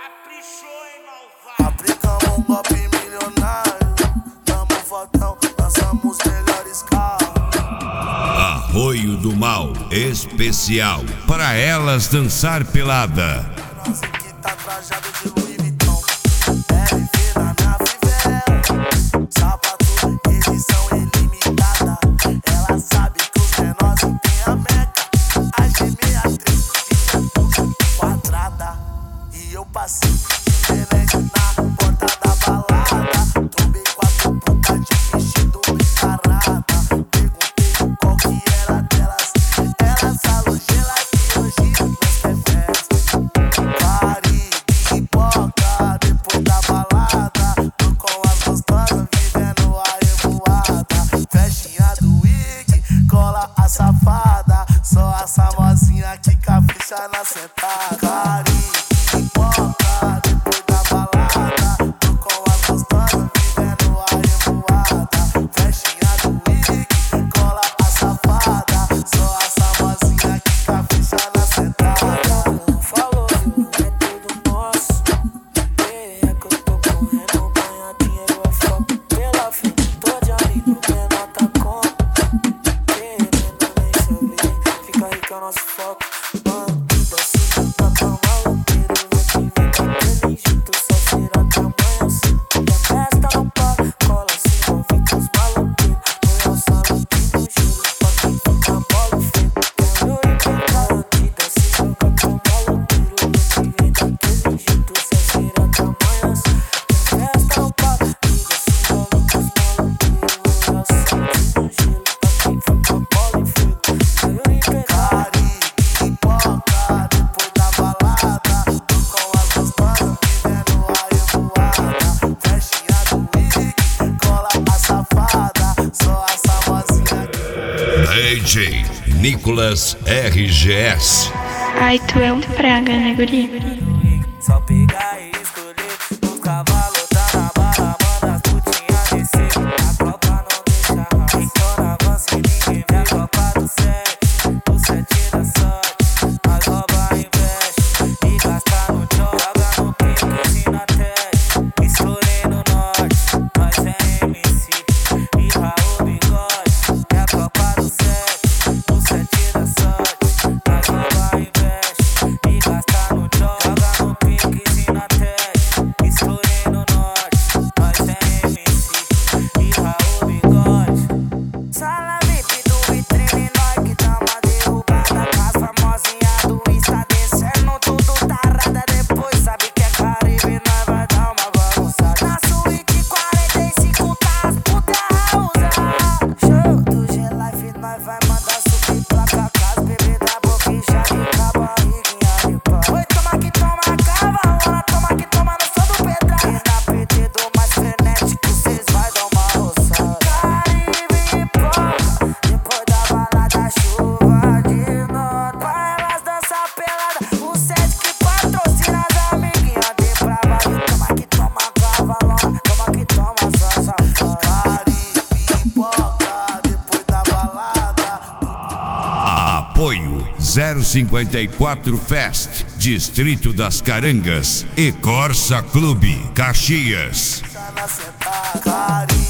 Caprichou, hein, malvado? Aplicamos um golpe milionário, damos fotão, lançamos melhores carros. Arroio do Mal especial para elas dançar pelada. Nós aqui tá trajado de Louis Vuitton. RV na minha fivela, sapato, edição ilimitada. Ela sabe que os menores tem a meca. A G63 quadrada. E eu passei diferente na porta da balada. Trombei quatro putas de vestido encarada. Perguntei qual que era delas. Elas falam gela que hoje nós quer festa. Caribe, pipoca, depois da balada. Tô com as gostosas vivendo a revoada. Festinha do Wig, cola a safada. Só a famosinha que capricha na sentada. Caribe, pipoca, depois da balada. Tô com as gostosas vivendo a revoada. Festinha do Wig, cola a safada. Só a famosinha que capricha na sentada. Falou, é tudo nosso. É que eu tô correndo, ganhar dinheiro é foco. Pela frente, tô de amigo, menor tá como. Querendo nem saber, fica rico é o nosso foco. Bandida, assim, tá tão maloqueiro. Vou te ver daquele jeito, só será que amanhã sim. E a festa não para, cola se envolve com os maloqueiros. Põe ao salão aqui no gelo, pra quem fica bolo feio. Quero ir pra bandida, se joga com maloqueiro. Vou te ver daquele jeito, só será que amanhã sim. E a festa não para, liga se envolve com os maloqueiros. Põe ao salão aqui no gelo, pra quem fica bolo feio. Quero ir pra Caribe, pipoca, depois da balada. Tô com as gostosas vivendo a revoada. Festinha do Wig, cola a safada. Só a famosinha que DJ Nicolas RGS. Ai, tu é um praga, né, guri? só pegar e escolher. Os cavalos tá na bala, manda as putinhas descer. A tropa não deixa mais. Então na avança e ninguém vê a tropa do 7. O 7 da sorte, nós rouba e investe. E gasta no jogo, joga no pique e na teste. Estourei no norte, nós é MC. E Raul Bigode, é a tropa do 7. O 7 da sorte, nós rouba e investe. E gasta no jogo, joga no pique e na teste. Estourei no norte, nós é MC. E Raul Bigode. Sala VIP do vitrine, nós que dá uma derrubada. Com as famosinhas do Insta descendo tudo tarada. Depois sabe que é Caribe, nós vai dar uma bagunçada. Na suíte 45 tá as putas usadas. Show do G-Life, nós vai mandar subir placa. Com as bebê da boca e já de cabo, barriguinha de pau. Oi, toma que toma, cavalona, toma que toma, não sou do Pedra. E na PT do mais frenético, cês vai dar uma roçada. Caribe, pipoca, depois da balada, chuva de nota. Pra elas dançar pelada, o 7 que patrocina as amiguinhas depravadas. Toma que toma, cavalona, toma que toma, só safada. Caribe, pipoca, depois da balada. Apoio 054 Fest, Distrito das Carangas e Corsa Clube, Caxias. Tá na sentada. Caribe.